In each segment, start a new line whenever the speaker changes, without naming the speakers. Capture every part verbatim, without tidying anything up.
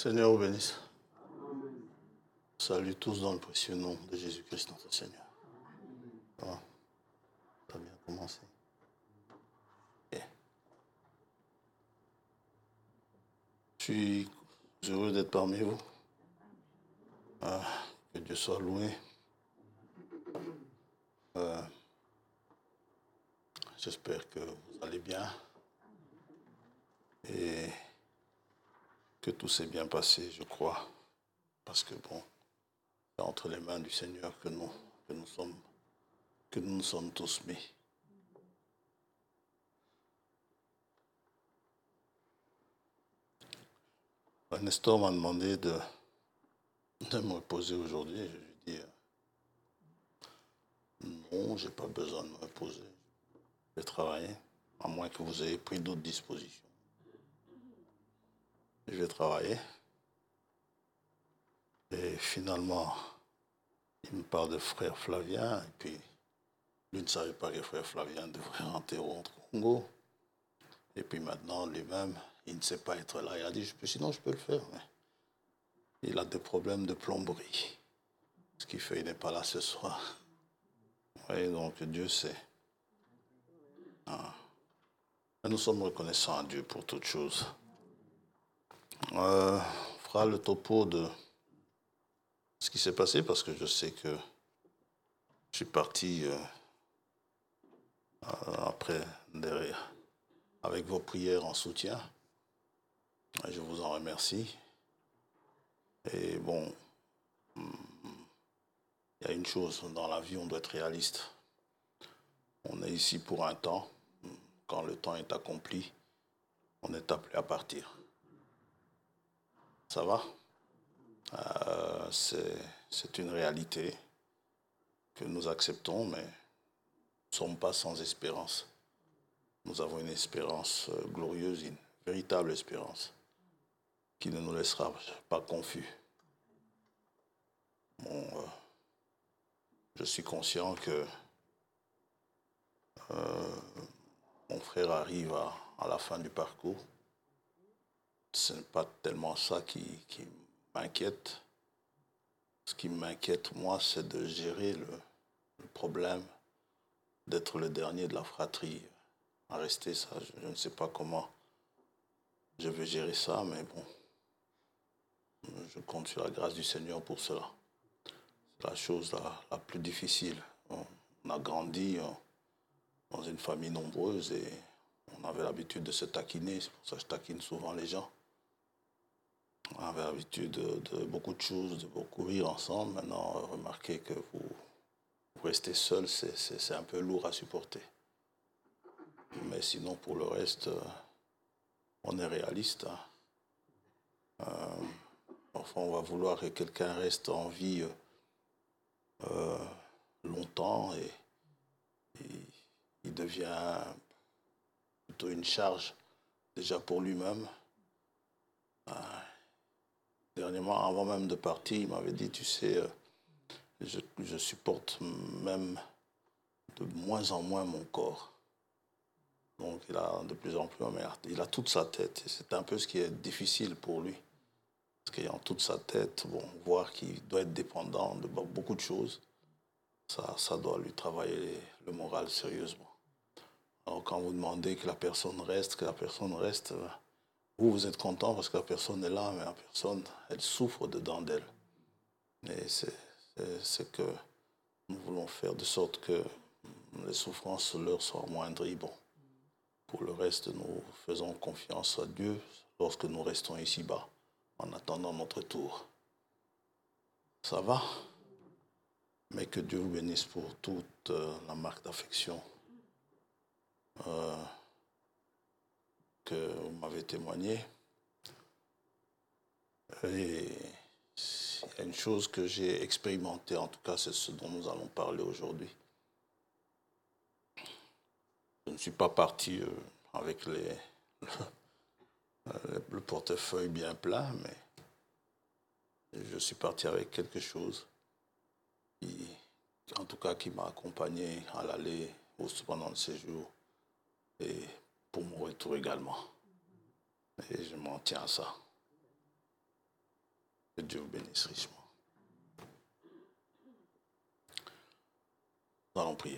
Seigneur vous bénisse. Salut tous dans le précieux nom de Jésus-Christ notre Seigneur. Ça va? Ça a bien commencé. Okay. Je suis heureux d'être parmi vous. Ah, que Dieu soit loué. Euh, J'espère que vous allez bien et que tout s'est bien passé, je crois. Parce que bon, c'est entre les mains du Seigneur que nous, que nous sommes, que nous nous sommes tous mis. Nestor m'a demandé de, de me reposer aujourd'hui. Je lui ai dit, euh, non, je n'ai pas besoin de me reposer. Je vais travailler, à moins que vous ayez pris d'autres dispositions. Je vais travailler. Et finalement, il me parle de frère Flavien, et puis lui ne savait pas que frère Flavien devrait rentrer au Congo. Et puis maintenant, lui-même, il ne sait pas être là. Il a dit, sinon je peux le faire. Mais il a des problèmes de plomberie. Ce qui fait qu'il n'est pas là ce soir. Oui, donc Dieu sait. Ah. Nous sommes reconnaissants à Dieu pour toutes choses. Euh, on fera le topo de ce qui s'est passé parce que je sais que je suis parti euh, après derrière avec vos prières en soutien. Je vous en remercie. Et bon, il y a une chose dans la vie, on doit être réaliste. On est ici pour un temps. Quand le temps est accompli, on est appelé à partir. Ça va? euh, c'est, c'est une réalité que nous acceptons, mais nous ne sommes pas sans espérance. Nous avons une espérance euh, glorieuse, une véritable espérance, qui ne nous laissera pas confus. Bon, euh, je suis conscient que euh, mon frère arrive à, à la fin du parcours. Ce n'est pas tellement ça qui, qui m'inquiète. Ce qui m'inquiète, moi, c'est de gérer le, le problème, d'être le dernier de la fratrie. À rester ça, je, je ne sais pas comment je vais gérer ça, mais bon, je compte sur la grâce du Seigneur pour cela. C'est la chose la, la plus difficile. On, on a grandi on, dans une famille nombreuse et on avait l'habitude de se taquiner, c'est pour ça que je taquine souvent les gens. On avait l'habitude de, de beaucoup de choses, de beaucoup rire ensemble. Maintenant, remarquez que vous, vous restez seul, c'est, c'est, c'est un peu lourd à supporter. Mais sinon, pour le reste, euh, on est réaliste. Hein. Euh, enfin, on va vouloir que quelqu'un reste en vie euh, euh, longtemps et, et il devient plutôt une charge déjà pour lui-même. Euh, dernièrement, avant même de partir, il m'avait dit, tu sais, euh, je, je supporte même de moins en moins mon corps. Donc il a de plus en plus, mais il a toute sa tête. Et c'est un peu ce qui est difficile pour lui. Parce qu'ayant toute sa tête, bon, voir qu'il doit être dépendant de beaucoup de choses, ça, ça doit lui travailler le moral sérieusement. Alors quand vous demandez que la personne reste, que la personne reste, vous, vous êtes content parce que la personne est là, mais la personne, elle souffre dedans d'elle. Et c'est, c'est, c'est que nous voulons faire de sorte que les souffrances leur soient moindries. Bon. Pour le reste, nous faisons confiance à Dieu lorsque nous restons ici-bas, en attendant notre tour. Ça va? Mais que Dieu vous bénisse pour toute euh, la marque d'affection euh, que vous m'avez témoigné. Et il y a une chose que j'ai expérimentée, en tout cas c'est ce dont nous allons parler aujourd'hui. Je ne suis pas parti euh, avec les, le, le portefeuille bien plein, mais je suis parti avec quelque chose qui, en tout cas, qui m'a accompagné à l'aller pendant le séjour et pour mon retour également. Et je m'en tiens à ça. Que Dieu vous bénisse richement. Nous allons prier.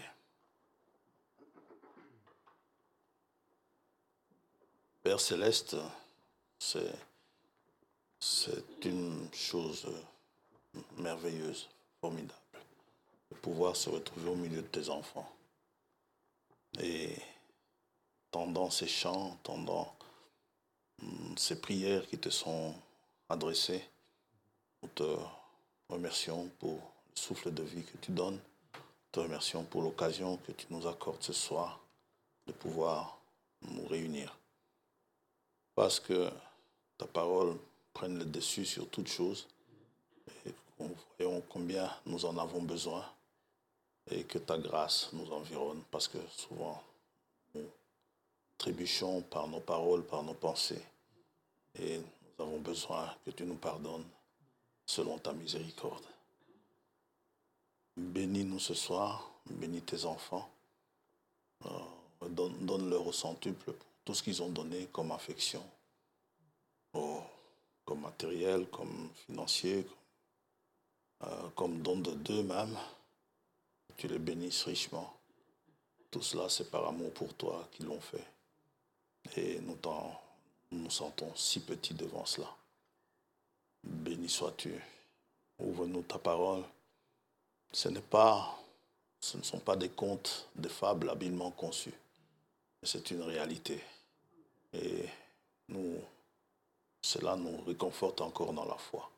Père Céleste, c'est, c'est une chose merveilleuse, formidable, de pouvoir se retrouver au milieu de tes enfants. Et tendant ces chants, tendant ces prières qui te sont adressées, nous te remercions pour le souffle de vie que tu donnes. Nous te remercions pour l'occasion que tu nous accordes ce soir de pouvoir nous réunir. Parce que ta parole prenne le dessus sur toute chose et nous voyons combien nous en avons besoin et que ta grâce nous environne parce que souvent nous trébuchons par nos paroles, par nos pensées et nous avons besoin que tu nous pardonnes selon ta miséricorde. Bénis-nous ce soir, bénis tes enfants, euh, donne, donne-leur au centuple pour tout ce qu'ils ont donné comme affection, oh, comme matériel, comme financier, comme, euh, comme don de d'eux-mêmes. Tu les bénisses richement. Tout cela, c'est par amour pour toi qu'ils l'ont fait. Et nous, t'en, nous nous sentons si petits devant cela. Béni sois-tu. Ouvre-nous ta parole. Ce n'est pas, ce ne sont pas des contes, des fables habilement conçus. C'est une réalité. Et nous, cela nous réconforte encore dans la foi.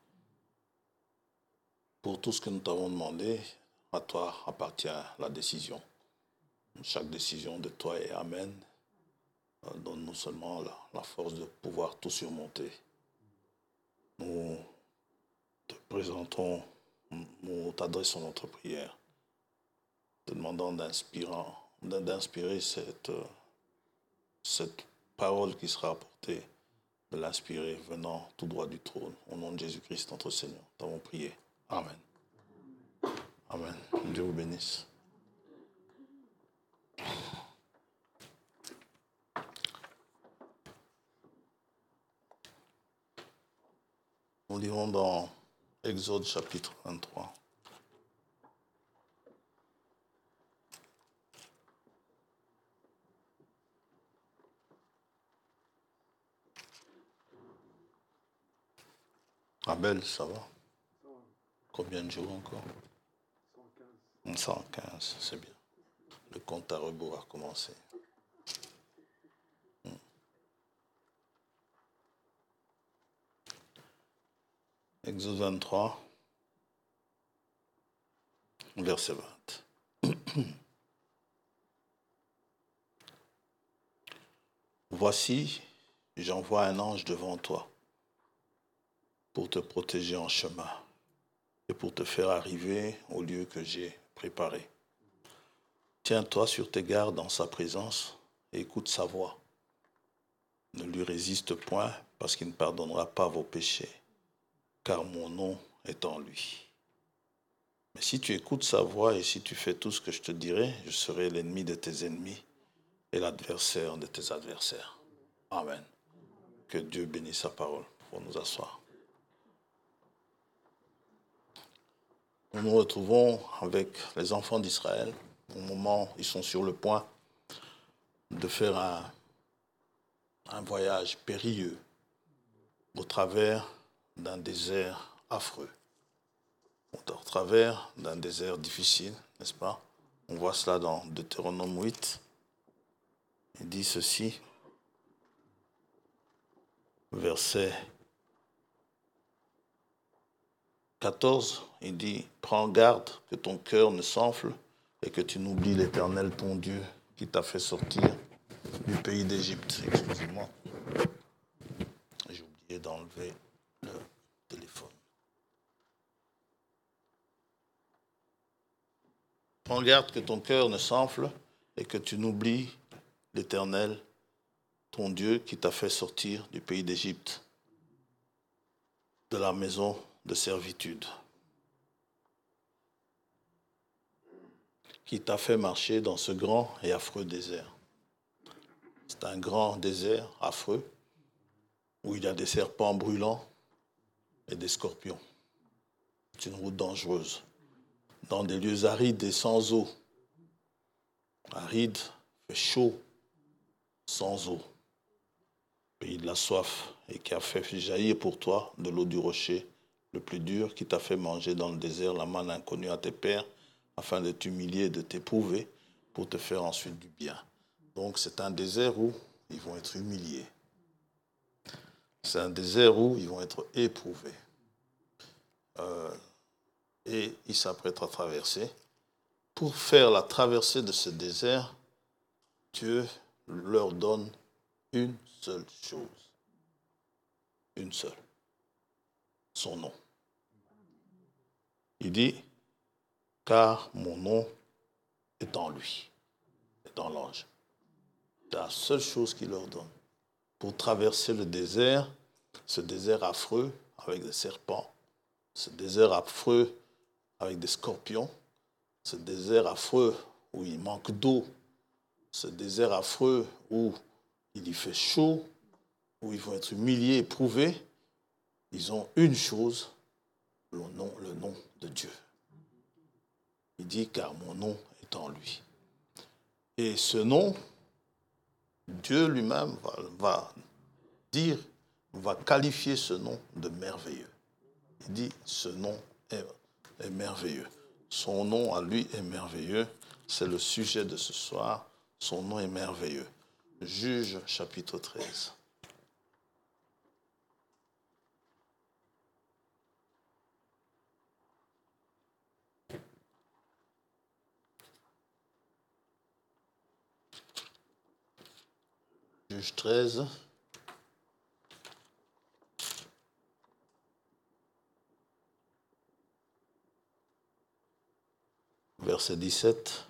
Pour tout ce que nous t'avons demandé, à toi appartient la décision. Chaque décision de toi est amen. Donne-nous seulement la, la force de pouvoir tout surmonter. Nous te présentons, nous t'adressons notre prière, te demandant d'inspirant, d'inspirer cette, cette parole qui sera apportée, de l'inspirer venant tout droit du trône. Au nom de Jésus-Christ, notre Seigneur, nous t'avons prié. Amen. Amen. Dieu vous bénisse. Nous lirons dans Exode chapitre vingt-trois. Abel, ça va? Combien de jours encore? cent quinze, c'est bien. Le compte à rebours a commencé. Exode vingt-trois, verset vingt. Voici, j'envoie un ange devant toi pour te protéger en chemin et pour te faire arriver au lieu que j'ai préparé. Tiens-toi sur tes gardes dans sa présence et écoute sa voix. Ne lui résiste point parce qu'il ne pardonnera pas vos péchés, car mon nom est en lui. Mais si tu écoutes sa voix et si tu fais tout ce que je te dirai, je serai l'ennemi de tes ennemis et l'adversaire de tes adversaires. Amen. Que Dieu bénisse sa parole pour nous asseoir. Nous nous retrouvons avec les enfants d'Israël. Au moment où ils sont sur le point de faire un, un voyage périlleux au travers d'un désert affreux, au travers d'un désert difficile, n'est-ce pas? On voit cela dans Deutéronome huit. Il dit ceci, verset quatorze, il dit « Prends garde que ton cœur ne s'enfle et que tu n'oublies l'Éternel, ton Dieu, qui t'a fait sortir du pays d'Égypte. » Excusez-moi, j'ai oublié d'enlever le téléphone. Prends garde que ton cœur ne s'enfle et que tu n'oublies l'Éternel, ton Dieu, qui t'a fait sortir du pays d'Égypte, de la maison de servitude, qui t'a fait marcher dans ce grand et affreux désert. C'est un grand désert affreux, où il y a des serpents brûlants, et des scorpions. C'est une route dangereuse. Dans des lieux arides et sans eau. Aride, fait chaud, sans eau. Pays de la soif, et qui a fait jaillir pour toi de l'eau du rocher, le plus dur, qui t'a fait manger dans le désert la manne inconnue à tes pères, afin de t'humilier et de t'éprouver, pour te faire ensuite du bien. Donc c'est un désert où ils vont être humiliés. C'est un désert où ils vont être éprouvés. Euh, et ils s'apprêtent à traverser. Pour faire la traversée de ce désert, Dieu leur donne une seule chose. Une seule. Son nom. Il dit, car mon nom est en lui, est dans l'ange. C'est la seule chose qu'il leur donne. Pour traverser le désert, ce désert affreux avec des serpents, ce désert affreux avec des scorpions, ce désert affreux où il manque d'eau, ce désert affreux où il y fait chaud, où ils vont être humiliés, éprouvés, ils ont une chose, le nom, le nom de Dieu. Il dit, car mon nom est en lui. Et ce nom, Dieu lui-même va, va dire, va qualifier ce nom de merveilleux. Il dit, ce nom est, est merveilleux. Son nom à lui est merveilleux. C'est le sujet de ce soir. Son nom est merveilleux. Juge chapitre treize. Juge treize. Verset dix-sept.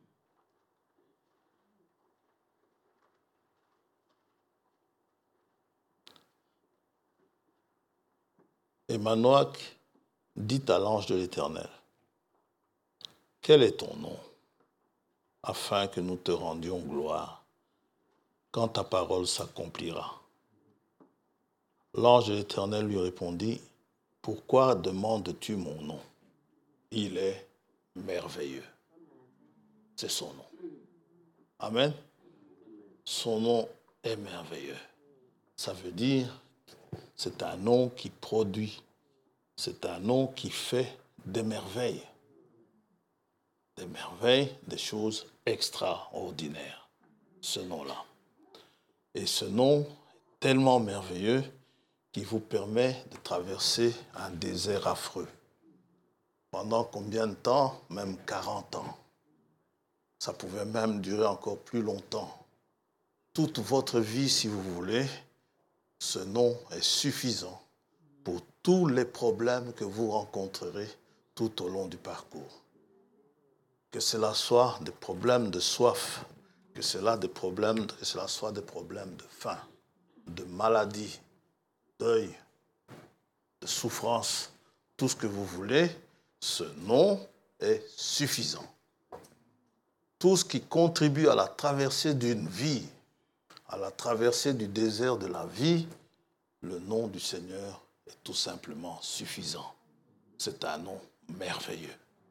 Et Manoach dit à l'ange de l'Éternel, quel est ton nom, afin que nous te rendions gloire, quand ta parole s'accomplira. L'ange de l'Éternel lui répondit, pourquoi demandes-tu mon nom? Il est merveilleux. C'est son nom. Amen. Son nom est merveilleux. Ça veut dire, c'est un nom qui produit, c'est un nom qui fait des merveilles. Des merveilles, des choses extraordinaires. Ce nom-là. Et ce nom est tellement merveilleux qu'il vous permet de traverser un désert affreux. Pendant combien de temps? Même quarante ans. Ça pouvait même durer encore plus longtemps. Toute votre vie, si vous voulez, ce nom est suffisant pour tous les problèmes que vous rencontrerez tout au long du parcours. Que cela soit des problèmes de soif, que cela, des problèmes, que cela soit des problèmes de faim, de maladie, deuil, de souffrance, tout ce que vous voulez, ce nom est suffisant. Tout ce qui contribue à la traversée d'une vie, à la traversée du désert de la vie, le nom du Seigneur est tout simplement suffisant. C'est un nom merveilleux.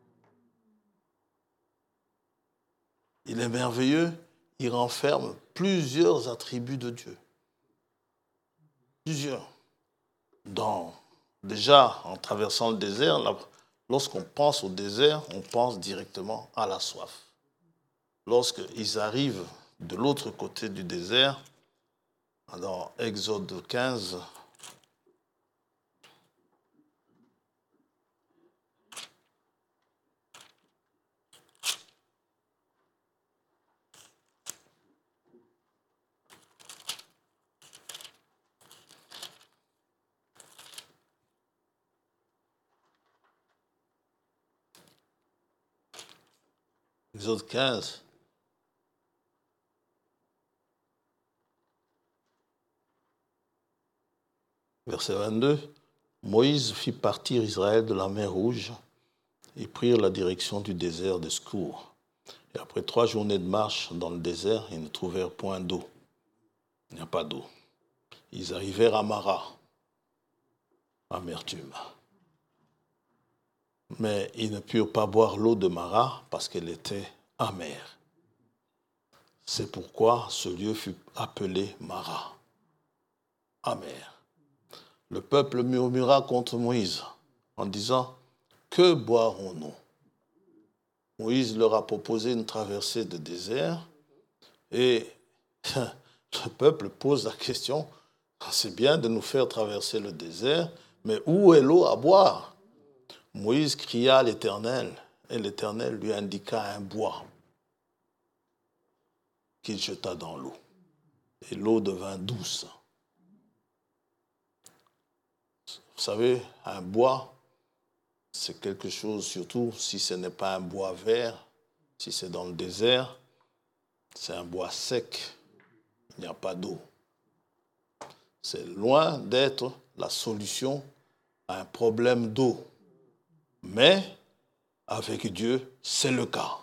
Il est merveilleux, il renferme plusieurs attributs de Dieu. Plusieurs. Dans, déjà, en traversant le désert, là, lorsqu'on pense au désert, on pense directement à la soif. Lorsqu'ils arrivent de l'autre côté du désert, dans Exode quinze, Exode quinze, verset vingt-deux, Moïse fit partir Israël de la mer Rouge et prirent la direction du désert de Scour. Et après trois journées de marche dans le désert, ils ne trouvèrent point d'eau. Il n'y a pas d'eau. Ils arrivèrent à Mara. amertume. Mais ils ne purent pas boire l'eau de Mara parce qu'elle était amère. C'est pourquoi ce lieu fut appelé Mara, amer. Le peuple murmura contre Moïse en disant « Que boirons-nous » Moïse leur a proposé une traversée de désert et le peuple pose la question « C'est bien de nous faire traverser le désert, mais où est l'eau à boire ?» Moïse cria à l'Éternel et l'Éternel lui indiqua un bois qu'il jeta dans l'eau. Et l'eau devint douce. Vous savez, un bois, c'est quelque chose, surtout si ce n'est pas un bois vert, si c'est dans le désert, c'est un bois sec, il n'y a pas d'eau. C'est loin d'être la solution à un problème d'eau. Mais avec Dieu, c'est le cas.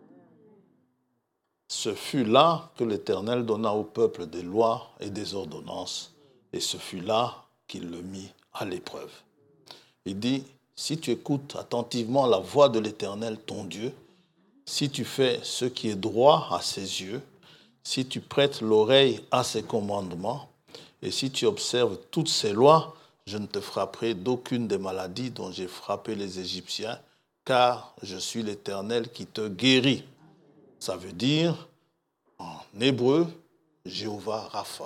Ce fut là que l'Éternel donna au peuple des lois et des ordonnances, et ce fut là qu'il le mit à l'épreuve. Il dit, si tu écoutes attentivement la voix de l'Éternel, ton Dieu, si tu fais ce qui est droit à ses yeux, si tu prêtes l'oreille à ses commandements, et si tu observes toutes ses lois, je ne te frapperai d'aucune des maladies dont j'ai frappé les Égyptiens, car je suis l'Éternel qui te guérit. Ça veut dire, en hébreu, Jéhovah Rapha.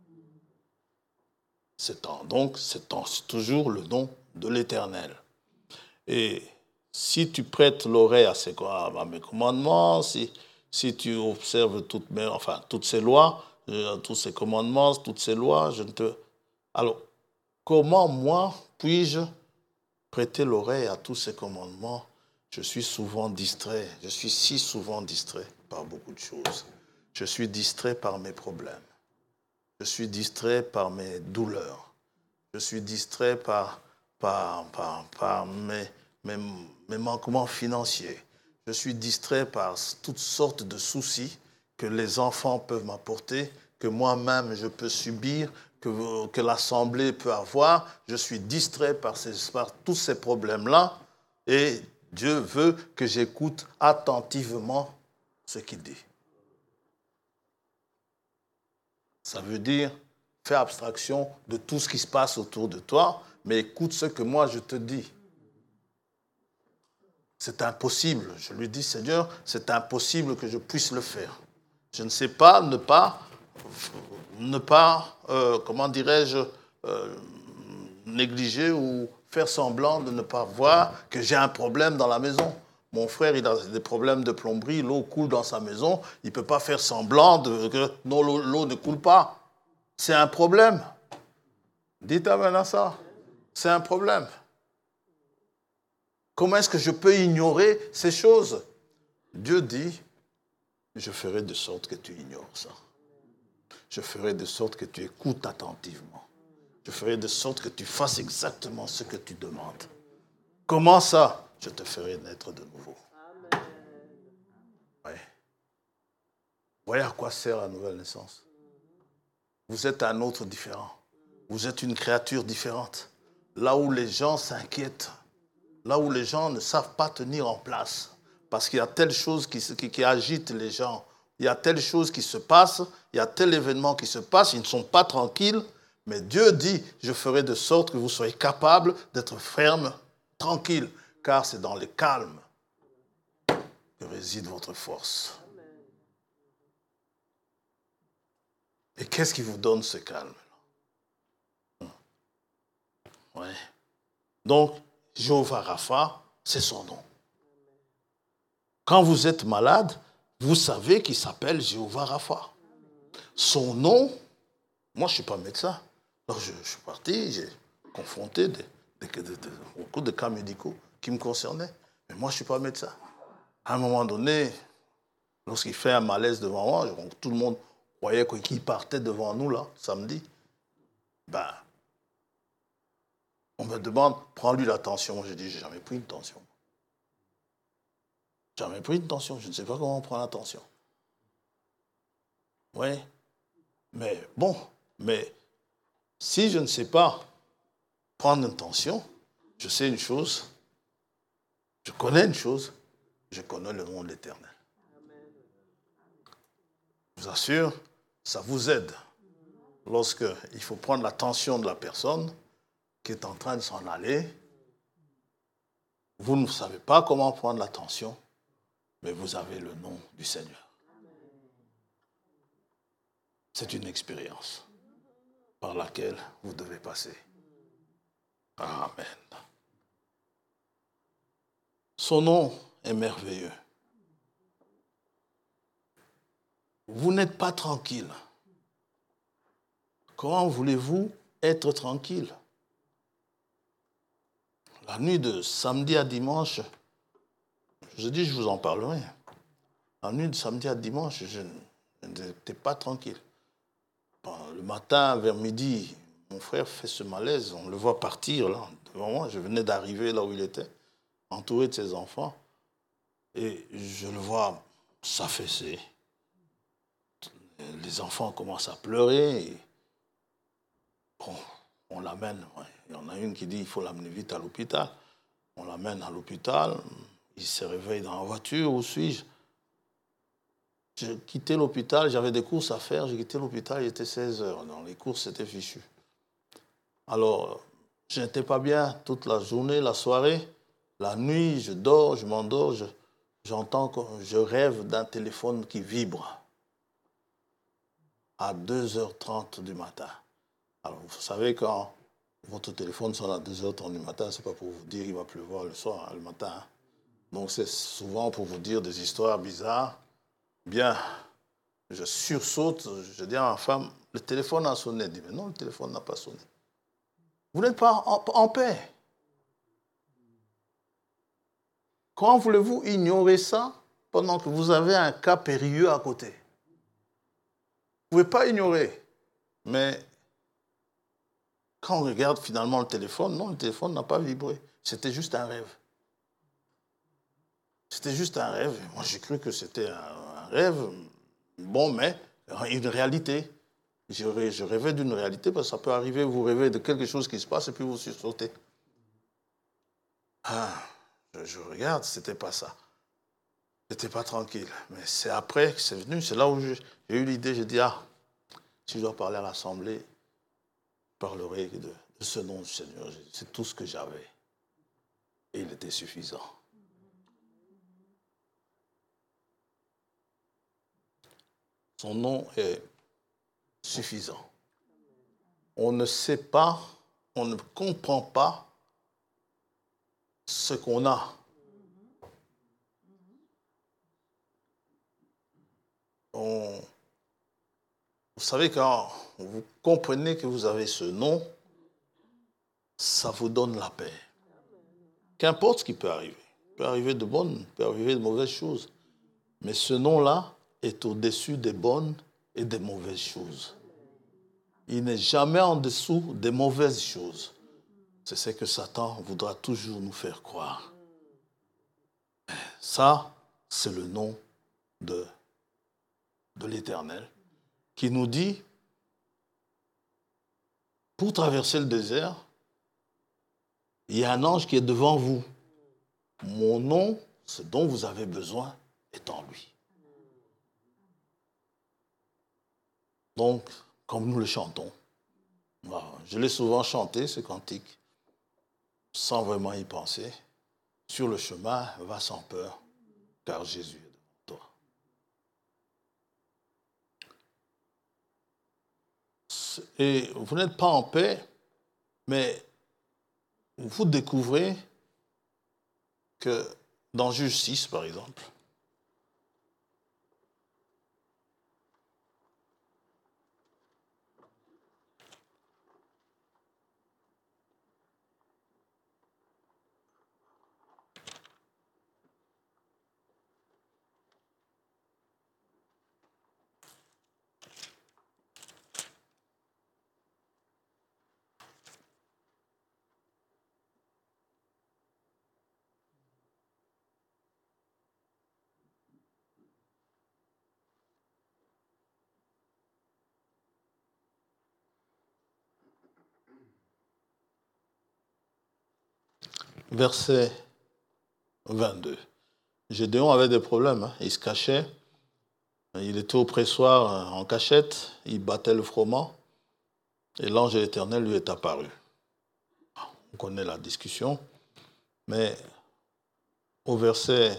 C'est en, donc, c'est, en, c'est toujours le nom de l'Éternel. Et si tu prêtes l'oreille à, ces, à mes commandements, si, si tu observes toutes, mes, enfin, toutes ces lois, euh, tous ces commandements, toutes ces lois, je ne te... Alors, comment moi puis-je prêter l'oreille à tous ces commandements? Je suis souvent distrait, je suis si souvent distrait par beaucoup de choses. Je suis distrait par mes problèmes. Je suis distrait par mes douleurs. Je suis distrait par, par, par, par mes, mes, mes manquements financiers. Je suis distrait par toutes sortes de soucis que les enfants peuvent m'apporter, que moi-même je peux subir, que, que l'Assemblée peut avoir. Je suis distrait par, ces, par tous ces problèmes-là et Dieu veut que j'écoute attentivement ce qu'il dit. Ça veut dire, fais abstraction de tout ce qui se passe autour de toi, mais écoute ce que moi je te dis. C'est impossible. Je lui dis, Seigneur, c'est impossible que je puisse le faire. Je ne sais pas ne pas, ne pas euh, comment dirais-je, euh, négliger ou faire semblant de ne pas voir que j'ai un problème dans la maison. Mon frère, il a des problèmes de plomberie, l'eau coule dans sa maison, il ne peut pas faire semblant de, que non, l'eau, l'eau ne coule pas. C'est un problème. Dites amen à ça. C'est un problème. Comment est-ce que je peux ignorer ces choses? Dieu dit, je ferai de sorte que tu ignores ça. Je ferai de sorte que tu écoutes attentivement. Je ferai de sorte que tu fasses exactement ce que tu demandes. Comment ça? Je te ferai naître de nouveau. Amen. Ouais. Vous voyez à quoi sert la nouvelle naissance? Vous êtes un autre différent. Vous êtes une créature différente. Là où les gens s'inquiètent, là où les gens ne savent pas tenir en place, parce qu'il y a telle chose qui, qui, qui agite les gens, il y a telle chose qui se passe, il y a tel événement qui se passe, ils ne sont pas tranquilles, mais Dieu dit, je ferai de sorte que vous soyez capables d'être fermes, tranquilles, car c'est dans le calme que réside votre force. Et qu'est-ce qui vous donne ce calme? Ouais. Donc, Jéhovah Rapha, c'est son nom. Quand vous êtes malade, vous savez qu'il s'appelle Jéhovah Rapha. Son nom, moi je ne suis pas médecin. Donc je, je suis parti, j'ai confronté des, des, des, des, beaucoup de cas médicaux qui me concernaient. Mais moi je ne suis pas médecin. À un moment donné, lorsqu'il fait un malaise devant moi, tout le monde voyait qu'il partait devant nous là, samedi. Ben, on me demande, prends-lui la tension. J'ai dit, j'ai jamais pris une tension. Jamais pris une tension. Je ne sais pas comment on prend la tension. Oui. Mais bon, mais si je ne sais pas prendre une tension, je sais une chose, je connais une chose, je connais le nom de l'Éternel. Je vous assure, ça vous aide lorsqu'il faut prendre l'attention de la personne qui est en train de s'en aller. Vous ne savez pas comment prendre l'attention, mais vous avez le nom du Seigneur. C'est une expérience par laquelle vous devez passer. Amen. Son nom est merveilleux. Vous n'êtes pas tranquille. Comment voulez-vous être tranquille? La nuit de samedi à dimanche, je dis, je vous en parlerai. La nuit de samedi à dimanche, je n'étais pas tranquille. Bon, le matin, vers midi, mon frère fait ce malaise. On le voit partir là, devant moi. Je venais d'arriver là où il était, entouré de ses enfants. Et je le vois s'affaisser. Les enfants commencent à pleurer. Et bon, on l'amène. Ouais. Il y en a une qui dit qu'il faut l'amener vite à l'hôpital. On l'amène à l'hôpital. Il se réveille dans la voiture. Où suis-je? J'ai quitté l'hôpital. J'avais des courses à faire. J'ai quitté l'hôpital. Il était seize heures. Dans les courses, c'était fichu. Alors, je n'étais pas bien toute la journée, la soirée. La nuit, je dors, je m'endors. Je, j'entends que je rêve d'un téléphone qui vibre à deux heures trente du matin. Alors, vous savez, quand votre téléphone sonne à deux heures trente du matin, ce n'est pas pour vous dire qu'il va pleuvoir le soir, le matin. Hein. Donc, c'est souvent pour vous dire des histoires bizarres. Bien, je sursaute, je dis à ma femme, le téléphone a sonné. Elle dit, mais non, le téléphone n'a pas sonné. Vous n'êtes pas en, en paix. Comment voulez-vous ignorer ça pendant que vous avez un cas périlleux à côté? Vous ne pouvez pas ignorer. Mais quand on regarde finalement le téléphone, non, le téléphone n'a pas vibré. C'était juste un rêve. C'était juste un rêve. Moi, j'ai cru que c'était un, un rêve, bon, mais une réalité. Je, je rêvais d'une réalité parce que ça peut arriver, vous rêvez de quelque chose qui se passe et puis vous sursautez. Ah, je, je regarde, c'était pas ça. J'étais pas tranquille. Mais c'est après que c'est venu, c'est là où j'ai eu l'idée, j'ai dit, ah, si je dois parler à l'Assemblée, je parlerai de, de ce nom du Seigneur. C'est tout ce que j'avais. Et il était suffisant. Son nom est suffisant. On ne sait pas, on ne comprend pas ce qu'on a. On, vous savez, quand vous comprenez que vous avez ce nom, ça vous donne la paix. Qu'importe ce qui peut arriver. Il peut arriver de bonnes, il peut arriver de mauvaises choses. Mais ce nom-là est au-dessus des bonnes et des mauvaises choses. Il n'est jamais en dessous des mauvaises choses. C'est ce que Satan voudra toujours nous faire croire. Ça, c'est le nom de, de l'Éternel qui nous dit, pour traverser le désert, il y a un ange qui est devant vous. Mon nom, ce dont vous avez besoin, est en lui. Donc, comme nous le chantons, je l'ai souvent chanté, ce cantique, sans vraiment y penser. Sur le chemin, va sans peur, car Jésus est devant toi. Et vous n'êtes pas en paix, mais vous découvrez que dans Juge six, par exemple, verset vingt-deux. Gédéon avait des problèmes, hein. Il se cachait, il était au pressoir en cachette, il battait le froment, et l'ange de l'Éternel lui est apparu. On connaît la discussion, mais au verset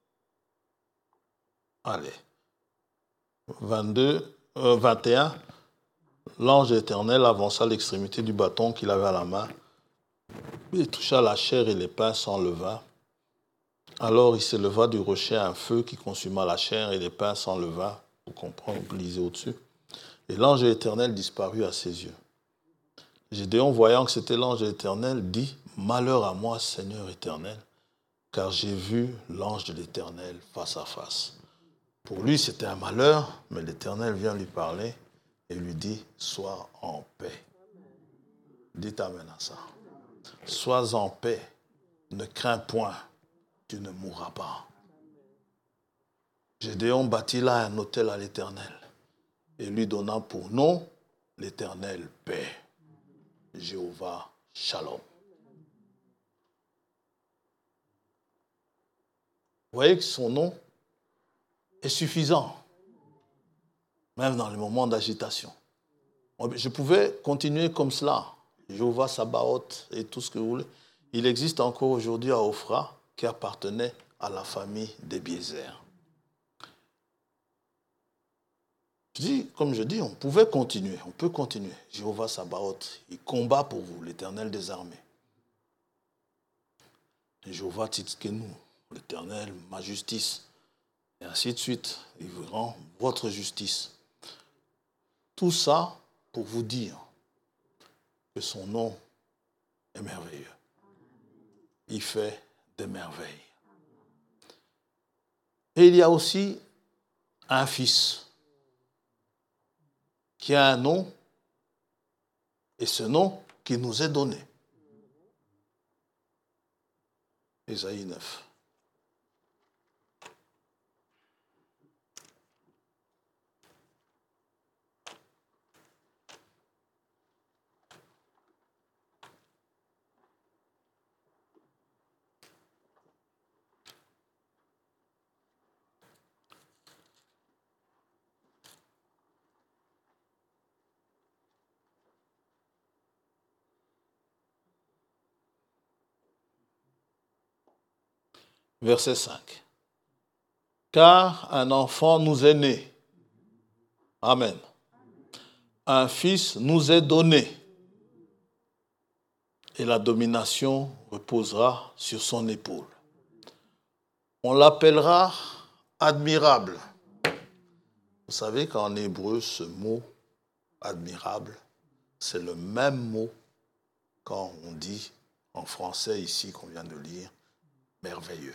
allez, vingt-deux, euh, vingt et un, l'ange de l'Éternel avança l'extrémité du bâton qu'il avait à la main. Il toucha la chair et les pains, s'enleva. Alors il s'éleva du rocher un feu qui consuma la chair et les pains s'enleva. Vous comprenez, vous lisez au-dessus. Et l'ange de l'Éternel disparut à ses yeux. Gédéon, voyant que c'était l'ange de l'Éternel, dit « Malheur à moi, Seigneur éternel, car j'ai vu l'ange de l'Éternel face à face. » Pour lui, c'était un malheur, mais l'Éternel vient lui parler et lui dit « Sois en paix. » Dites amen à ça. « Sois en paix, ne crains point, tu ne mourras pas. » Gédéon bâtit là un autel à l'Éternel et lui donna pour nom l'Éternel paix. Jéhovah Shalom. Vous voyez que son nom est suffisant, même dans les moments d'agitation. Je pouvais continuer comme cela. Jéhovah Sabaoth et tout ce que vous voulez. Il existe encore aujourd'hui à Ophra qui appartenait à la famille d'Ebiézer. Je dis, comme je dis, on pouvait continuer, on peut continuer. Jéhovah Sabaoth, il combat pour vous, l'Éternel des armées. Et Jéhovah Tzidkenu, l'Éternel, ma justice. Et ainsi de suite, il vous rend votre justice. Tout ça pour vous dire que son nom est merveilleux. Il fait des merveilles. Et il y a aussi un fils qui a un nom, et ce nom qui nous est donné. Ésaïe neuf. Verset cinq. Car un enfant nous est né. Amen. Un fils nous est donné. Et la domination reposera sur son épaule. On l'appellera admirable. Vous savez qu'en hébreu, ce mot admirable, c'est le même mot quand on dit en français ici qu'on vient de lire merveilleux.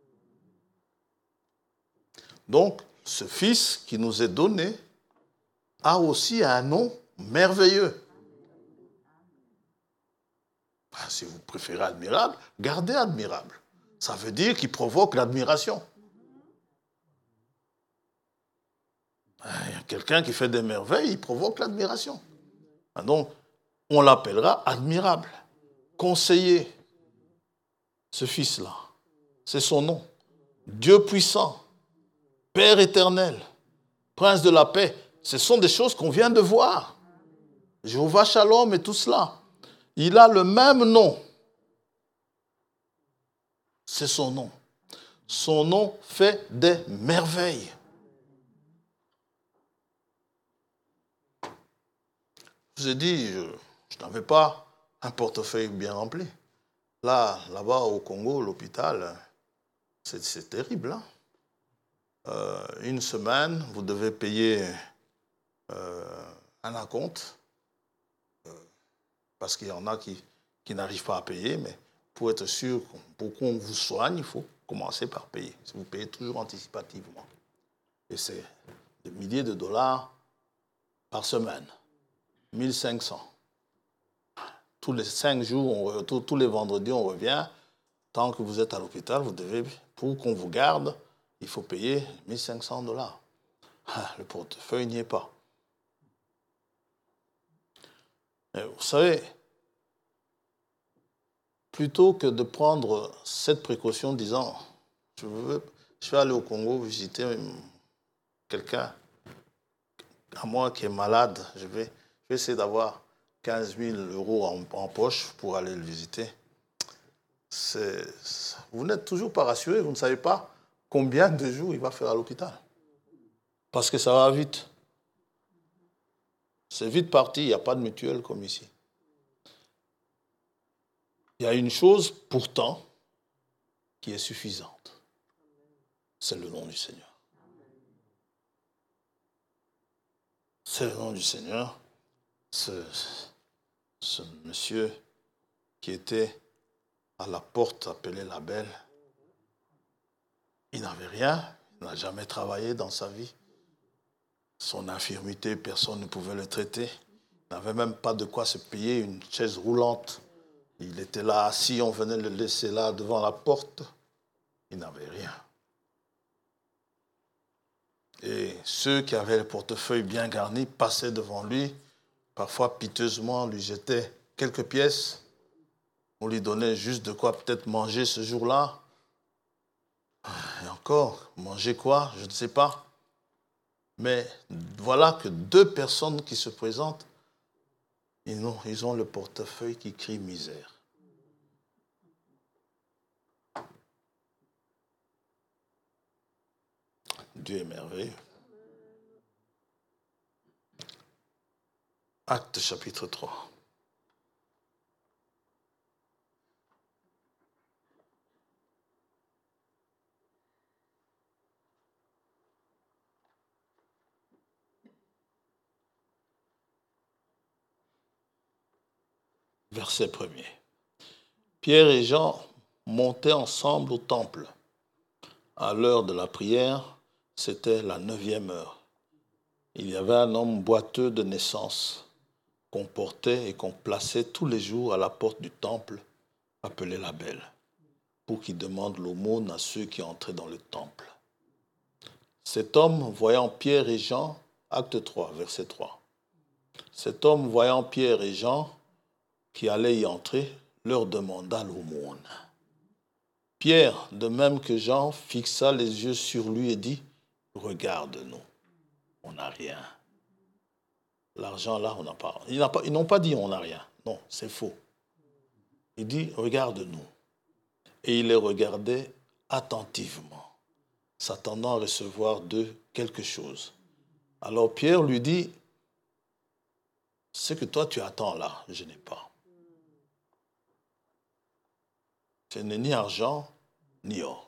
Donc, ce fils qui nous est donné a aussi un nom merveilleux. Ben, si vous préférez admirable, gardez admirable. Ça veut dire qu'il provoque l'admiration. Il y a quelqu'un qui fait des merveilles, il provoque l'admiration. Donc, on l'appellera admirable, conseiller. Ce fils-là, c'est son nom. Dieu puissant, Père éternel, Prince de la paix. Ce sont des choses qu'on vient de voir. Jéhovah Shalom et tout cela. Il a le même nom. C'est son nom. Son nom fait des merveilles. Je vous ai dit, je, je n'avais pas un portefeuille bien rempli. Là, là-bas au Congo, l'hôpital, c'est, c'est terrible. Hein? Euh, une semaine, vous devez payer euh, un acompte, euh, parce qu'il y en a qui, qui n'arrivent pas à payer, mais pour être sûr, pour qu'on vous soigne, il faut commencer par payer. Vous payez toujours anticipativement. Et c'est des milliers de dollars par semaine. mille cinq cents. Tous les cinq jours, on, tous, tous les vendredis, on revient. Tant que vous êtes à l'hôpital, vous devez, pour qu'on vous garde, il faut payer mille cinq cents dollars. Le portefeuille n'y est pas. Mais vous savez, plutôt que de prendre cette précaution en disant je, veux, je vais aller au Congo visiter quelqu'un à moi qui est malade, je vais, je vais essayer d'avoir quinze mille euros en, en poche pour aller le visiter. C'est, vous n'êtes toujours pas rassuré, vous ne savez pas combien de jours il va faire à l'hôpital. Parce que ça va vite. C'est vite parti, il n'y a pas de mutuelle comme ici. Il y a une chose, pourtant, qui est suffisante. C'est le nom du Seigneur. C'est le nom du Seigneur. Ce, ce monsieur qui était à la porte appelée la Belle, il n'avait rien, il n'a jamais travaillé dans sa vie. Son infirmité, personne ne pouvait le traiter. Il n'avait même pas de quoi se payer une chaise roulante. Il était là assis, on venait le laisser là devant la porte. Il n'avait rien. Et ceux qui avaient le portefeuille bien garni passaient devant lui, parfois piteusement lui jetaient quelques pièces. On lui donnait juste de quoi peut-être manger ce jour-là. Et encore, manger quoi? Je ne sais pas. Mais voilà que deux personnes qui se présentent, ils ont, ils ont le portefeuille qui crie misère. Dieu est merveilleux. Actes chapitre trois. Verset premier. Pierre et Jean montaient ensemble au temple. À l'heure de la prière, c'était la neuvième heure. Il y avait un homme boiteux de naissance qu'on portait et qu'on plaçait tous les jours à la porte du temple, appelé la Belle, pour qu'il demande l'aumône à ceux qui entraient dans le temple. Cet homme, voyant Pierre et Jean, acte trois, verset trois. Cet homme, voyant Pierre et Jean, qui allaient y entrer, leur demanda l'aumône. Pierre, de même que Jean, fixa les yeux sur lui et dit, « Regarde-nous, on n'a rien. » L'argent là, on n'a pas. Ils n'ont pas, ils n'ont pas dit on n'a rien. Non, c'est faux. Il dit, « Regarde-nous. » Et il les regardait attentivement, s'attendant à recevoir d'eux quelque chose. Alors Pierre lui dit, « Ce que toi tu attends là, je n'ai pas. Ce n'est ni argent, ni or.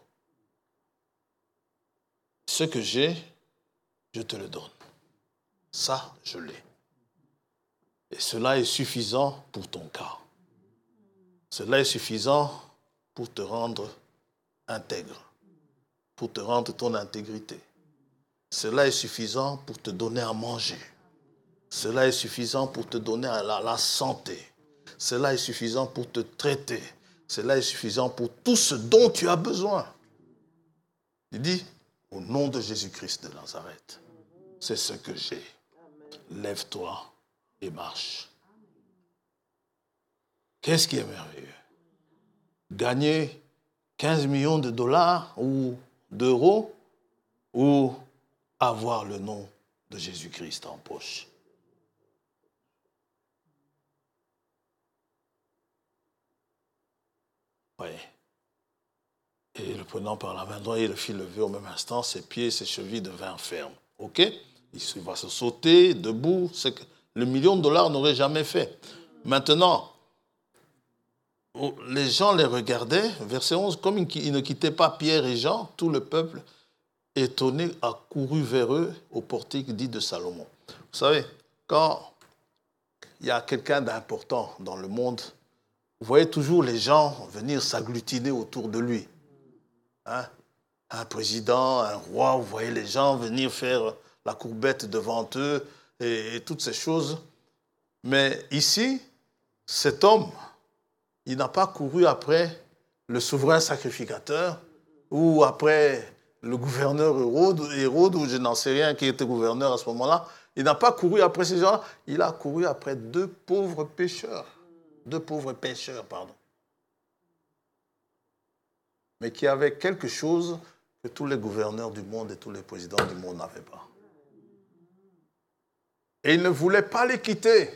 Ce que j'ai, je te le donne. Ça, je l'ai. Et cela est suffisant pour ton cas. Cela est suffisant pour te rendre intègre, pour te rendre ton intégrité. Cela est suffisant pour te donner à manger. Cela est suffisant pour te donner la, la santé. Cela est suffisant pour te traiter. Cela est suffisant pour tout ce dont tu as besoin. Il dit, au nom de Jésus-Christ de Nazareth, c'est ce que j'ai. Lève-toi et marche. Qu'est-ce qui est merveilleux? Gagner quinze millions de dollars ou d'euros ou avoir le nom de Jésus-Christ en poche. Oui. Et le prenant par la main droite, il le fit lever au même instant, ses pieds et ses chevilles devinrent fermes. OK? Il va se sauter debout. C'est que le million de dollars n'aurait jamais fait. Maintenant, les gens les regardaient, verset onze, comme ils ne quittaient pas Pierre et Jean, tout le peuple, étonné, a couru vers eux au portique dit de Salomon. Vous savez, quand il y a quelqu'un d'important dans le monde, vous voyez toujours les gens venir s'agglutiner autour de lui. Hein? Un président, un roi, vous voyez les gens venir faire la courbette devant eux et, et toutes ces choses. Mais ici, cet homme, il n'a pas couru après le souverain sacrificateur ou après le gouverneur Hérode, Hérode ou je n'en sais rien qui était gouverneur à ce moment-là. Il n'a pas couru après ces gens-là. Il a couru après deux pauvres pécheurs. Deux pauvres pécheurs, pardon. mais qui avait quelque chose que tous les gouverneurs du monde et tous les présidents du monde n'avaient pas. Et il ne voulait pas les quitter.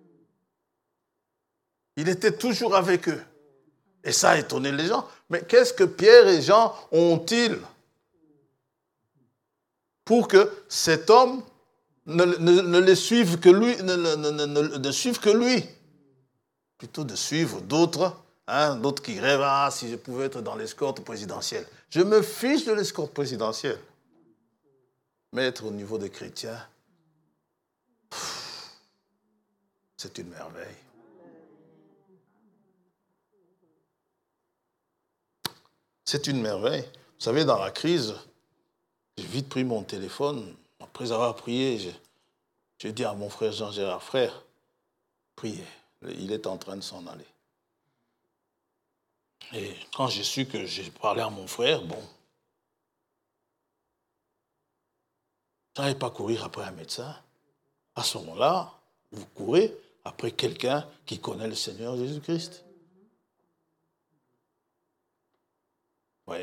Il était toujours avec eux. Et ça a étonné les gens. Mais qu'est-ce que Pierre et Jean ont-ils pour que cet homme ne, ne, ne les suive que lui, ne, ne, ne, ne, ne suive que lui, plutôt de suivre d'autres, hein, d'autres qui rêvent, ah, si je pouvais être dans l'escorte présidentielle. Je me fiche de l'escorte présidentielle. Mais être au niveau des chrétiens, pff, c'est une merveille. C'est une merveille. Vous savez, dans la crise, j'ai vite pris mon téléphone. Après avoir prié, j'ai, j'ai dit à mon frère Jean-Gérard, frère, priez. Il est en train de s'en aller. Et quand j'ai su que j'ai parlé à mon frère, bon, je n'allais pas courir après un médecin. À ce moment-là, vous courez après quelqu'un qui connaît le Seigneur Jésus-Christ. Oui.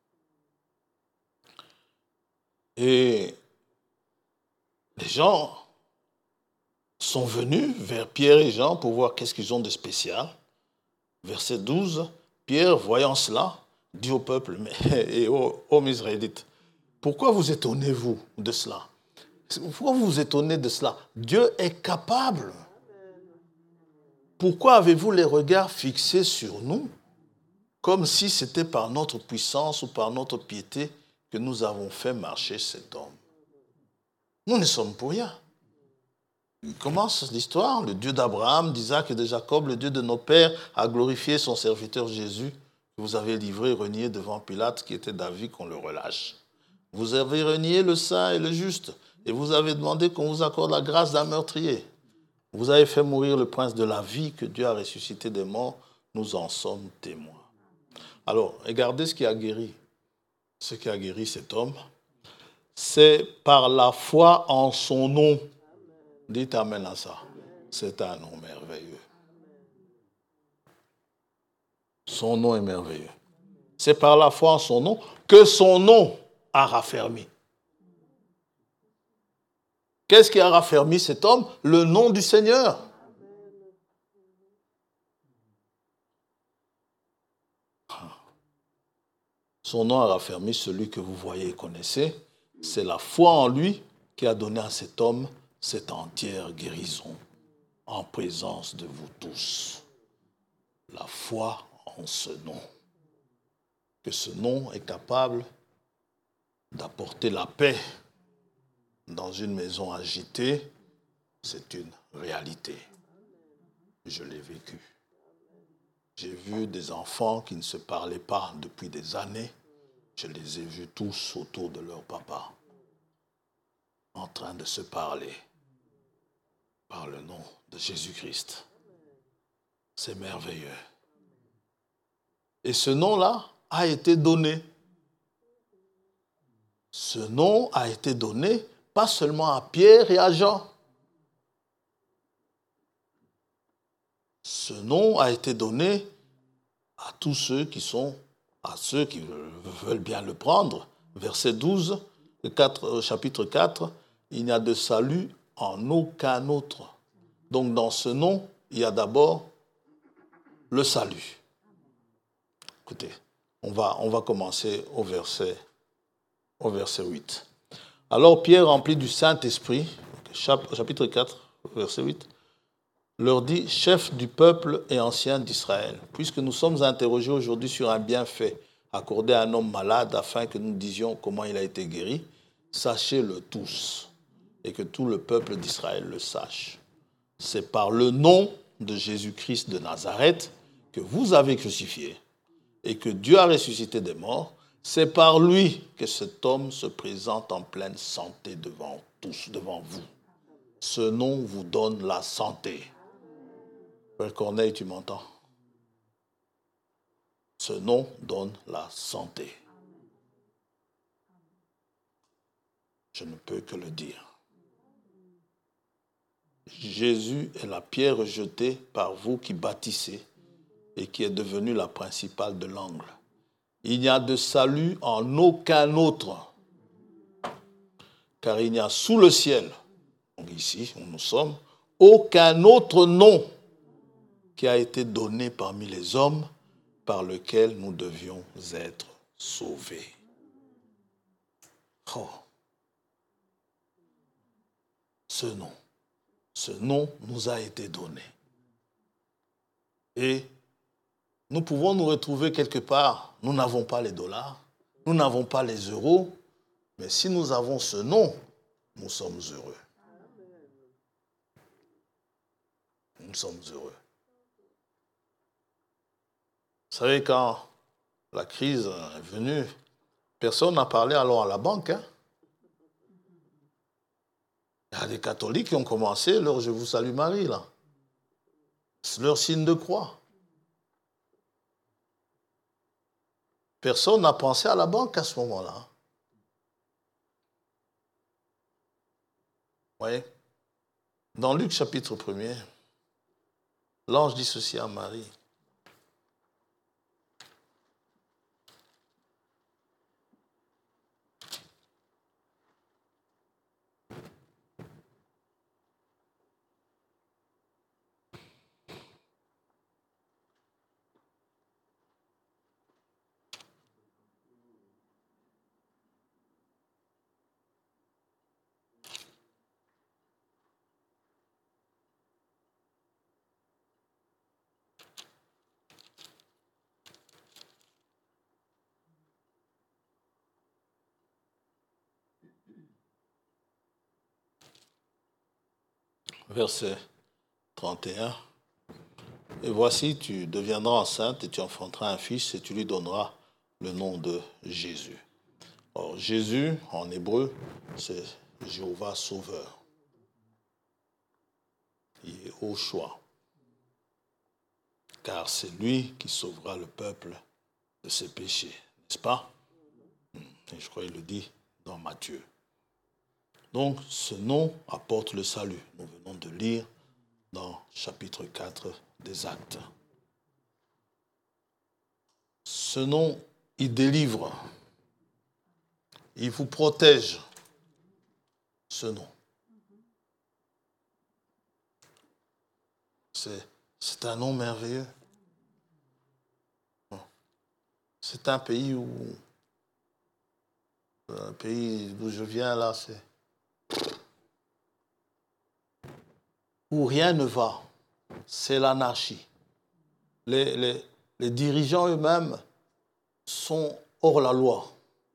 Et les gens sont venus vers Pierre et Jean pour voir qu'est-ce qu'ils ont de spécial. Verset douze, Pierre, voyant cela, dit au peuple et aux, aux Israélites, pourquoi vous étonnez-vous de cela? Pourquoi vous vous étonnez de cela? Dieu est capable. Pourquoi avez-vous les regards fixés sur nous, comme si c'était par notre puissance ou par notre piété que nous avons fait marcher cet homme? Nous ne sommes pour rien. Il commence l'histoire, le Dieu d'Abraham, d'Isaac et de Jacob, le Dieu de nos pères, a glorifié son serviteur Jésus, que vous avez livré, renié devant Pilate, qui était d'avis qu'on le relâche. Vous avez renié le saint et le juste, et vous avez demandé qu'on vous accorde la grâce d'un meurtrier. Vous avez fait mourir le prince de la vie, que Dieu a ressuscité des morts, nous en sommes témoins. Alors, regardez ce qui a guéri. Ce qui a guéri cet homme, c'est par la foi en son nom. Dites amen à ça. C'est un nom merveilleux. Son nom est merveilleux. C'est par la foi en son nom que son nom a raffermi. Qu'est-ce qui a raffermi cet homme? Le nom du Seigneur. Son nom a raffermi celui que vous voyez et connaissez. C'est la foi en lui qui a donné à cet homme cette entière guérison en présence de vous tous. La foi en ce nom. Que ce nom est capable d'apporter la paix dans une maison agitée, c'est une réalité. Je l'ai vécu. J'ai vu des enfants qui ne se parlaient pas depuis des années. Je les ai vus tous autour de leur papa, en train de se parler par le nom de Jésus-Christ. C'est merveilleux. Et ce nom-là a été donné. Ce nom a été donné pas seulement à Pierre et à Jean. Ce nom a été donné à tous ceux qui sont, à ceux qui veulent bien le prendre. Verset douze, chapitre quatre, il n'y a de salut en aucun autre. Donc dans ce nom, il y a d'abord le salut. Écoutez, on va, on va commencer au verset, au verset huit. Alors Pierre, rempli du Saint-Esprit, chapitre quatre, verset huit, leur dit, chef du peuple et ancien d'Israël, puisque nous sommes interrogés aujourd'hui sur un bienfait accordé à un homme malade afin que nous disions comment il a été guéri, sachez-le tous et que tout le peuple d'Israël le sache. C'est par le nom de Jésus-Christ de Nazareth que vous avez crucifié et que Dieu a ressuscité des morts. C'est par lui que cet homme se présente en pleine santé devant tous, devant vous. Ce nom vous donne la santé. Père Corneille, tu m'entends? Ce nom donne la santé. Je ne peux que le dire. Jésus est la pierre jetée par vous qui bâtissez et qui est devenue la principale de l'angle. Il n'y a de salut en aucun autre, car il n'y a sous le ciel, donc ici où nous sommes, aucun autre nom qui a été donné parmi les hommes par lequel nous devions être sauvés. Oh. Ce nom, ce nom nous a été donné. Et nous pouvons nous retrouver quelque part, nous n'avons pas les dollars, nous n'avons pas les euros, mais si nous avons ce nom, nous sommes heureux. Nous sommes heureux. Vous savez, quand la crise est venue, personne n'a parlé alors à la banque. Hein? Il y a des catholiques qui ont commencé leur « Je vous salue Marie » là. C'est leur signe de croix. Personne n'a pensé à la banque à ce moment-là. Vous voyez? Dans Luc chapitre premier, l'ange dit ceci à Marie. Verset trente et un. Et voici, tu deviendras enceinte et tu enfanteras un fils et tu lui donneras le nom de Jésus. Or, Jésus, en hébreu, c'est Jéhovah Sauveur. Il est au choix. Car c'est lui qui sauvera le peuple de ses péchés. N'est-ce pas? Et je crois qu'il le dit dans Matthieu. Donc, ce nom apporte le salut. Nous venons de lire dans chapitre quatre des Actes. Ce nom, il délivre. Il vous protège. Ce nom. C'est, c'est un nom merveilleux. C'est un pays où... Un pays d'où je viens, là, c'est... où rien ne va. C'est l'anarchie. Les, les, les dirigeants eux-mêmes sont hors la loi.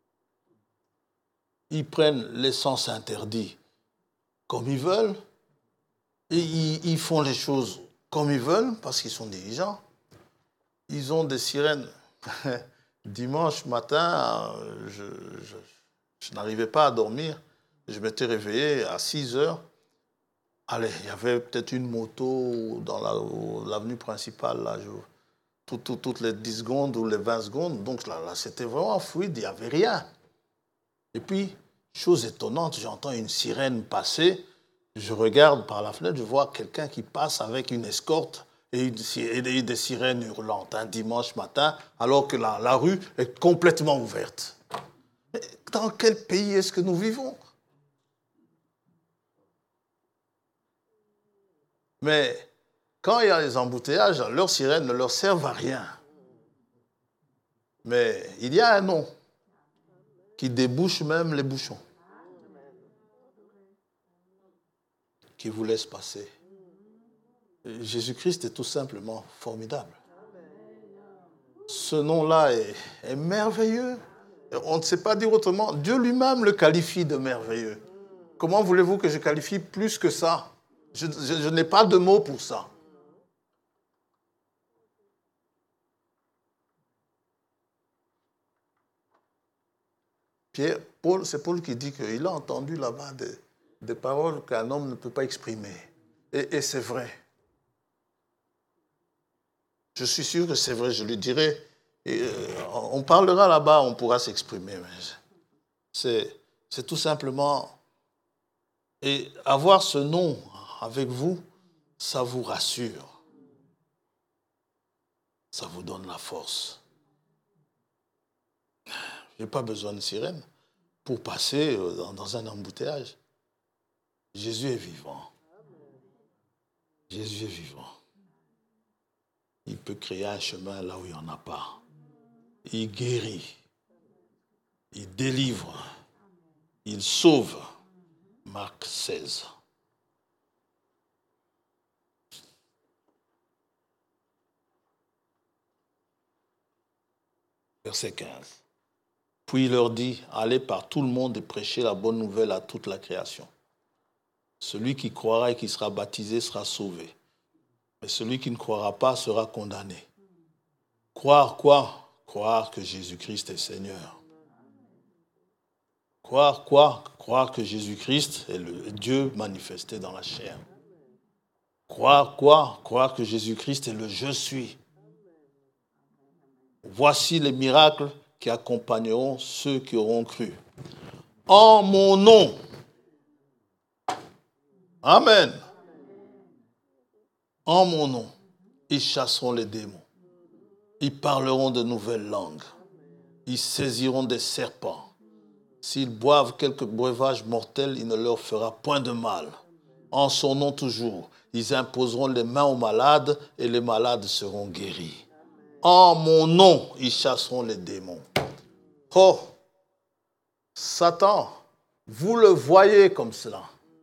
Ils prennent l'essence interdite comme ils veulent et ils, ils font les choses comme ils veulent parce qu'ils sont dirigeants. Ils ont des sirènes. Dimanche matin, je, je, je n'arrivais pas à dormir. Je m'étais réveillé à six heures. Allez, il y avait peut-être une moto dans la, l'avenue principale, là, je, tout, tout, toutes les dix secondes ou les vingt secondes. Donc là, là c'était vraiment fluide, il n'y avait rien. Et puis, chose étonnante, j'entends une sirène passer. Je regarde par la fenêtre, je vois quelqu'un qui passe avec une escorte et, une, et des sirènes hurlantes un dimanche matin, alors que la, la rue est complètement ouverte. Mais dans quel pays est-ce que nous vivons ? Mais quand il y a les embouteillages, leurs sirènes ne leur servent à rien. Mais il y a un nom qui débouche même les bouchons, qui vous laisse passer. Jésus-Christ est tout simplement formidable. Ce nom-là est, est merveilleux. On ne sait pas dire autrement. Dieu lui-même le qualifie de merveilleux. Comment voulez-vous que je qualifie plus que ça ? Je, je, je n'ai pas de mots pour ça. Pierre, Paul, c'est Paul qui dit qu'il a entendu là-bas des, des paroles qu'un homme ne peut pas exprimer. Et, et c'est vrai. Je suis sûr que c'est vrai, je lui dirai. Et, euh, on parlera là-bas, on pourra s'exprimer. Mais c'est, c'est tout simplement... Et avoir ce nom avec vous, ça vous rassure. Ça vous donne la force. Je n'ai pas besoin de sirène pour passer dans, dans un embouteillage. Jésus est vivant. Jésus est vivant. Il peut créer un chemin là où il n'y en a pas. Il guérit. Il délivre. Il sauve. Marc seize. Verset quinze. Puis il leur dit, allez par tout le monde et prêchez la bonne nouvelle à toute la création. Celui qui croira et qui sera baptisé sera sauvé. Mais celui qui ne croira pas sera condamné. Croire quoi? Croire que Jésus-Christ est Seigneur. Croire quoi? Croire que Jésus-Christ est le Dieu manifesté dans la chair. Croire quoi? Croire que Jésus-Christ est le je suis. Voici les miracles qui accompagneront ceux qui auront cru. En mon nom. Amen. En mon nom, ils chasseront les démons. Ils parleront de nouvelles langues. Ils saisiront des serpents. S'ils boivent quelque breuvage mortel, il ne leur fera point de mal. En son nom toujours, ils imposeront les mains aux malades et les malades seront guéris. En mon nom, ils chasseront les démons. Oh, Satan, vous le voyez comme cela.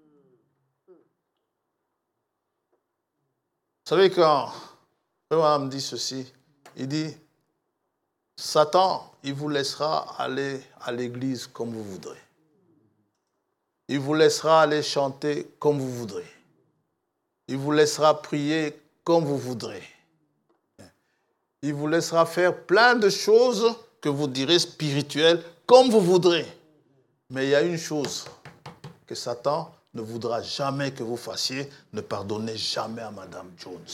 Vous savez, quand Abraham dit ceci, il dit, Satan, il vous laissera aller à l'église comme vous voudrez. Il vous laissera aller chanter comme vous voudrez. Il vous laissera prier comme vous voudrez. Il vous laissera faire plein de choses que vous direz spirituelles comme vous voudrez. Mais il y a une chose que Satan ne voudra jamais que vous fassiez, ne pardonnez jamais à Madame Jones.